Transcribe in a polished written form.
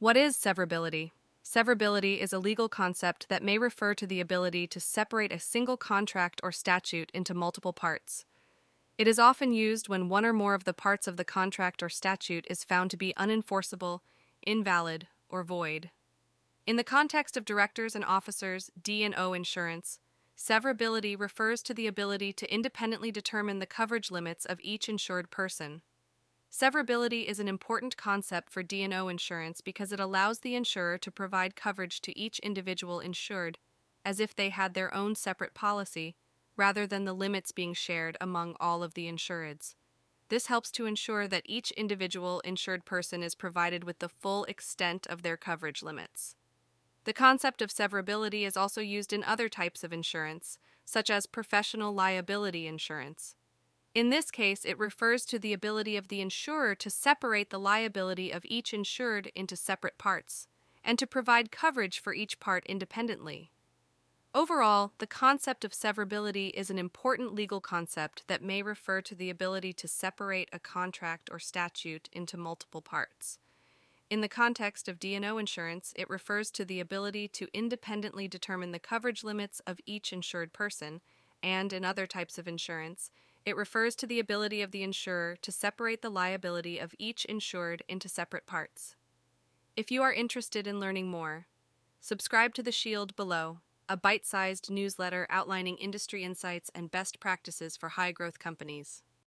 What is severability? Severability is a legal concept that may refer to the ability to separate a single contract or statute into multiple parts. It is often used when one or more of the parts of the contract or statute is found to be unenforceable, invalid, or void. In the context of directors and officers D&O insurance, severability refers to the ability to independently determine the coverage limits of each insured person. Severability is an important concept for D&O insurance because it allows the insurer to provide coverage to each individual insured as if they had their own separate policy, rather than the limits being shared among all of the insureds. This helps to ensure that each individual insured person is provided with the full extent of their coverage limits. The concept of severability is also used in other types of insurance, such as professional liability insurance. In this case, it refers to the ability of the insurer to separate the liability of each insured into separate parts, and to provide coverage for each part independently. Overall, the concept of severability is an important legal concept that may refer to the ability to separate a contract or statute into multiple parts. In the context of D&O insurance, it refers to the ability to independently determine the coverage limits of each insured person, and in other types of insurance, it refers to the ability of the insurer to separate the liability of each insured into separate parts. If you are interested in learning more, subscribe to The Shield below, a bite-sized newsletter outlining industry insights and best practices for high-growth companies.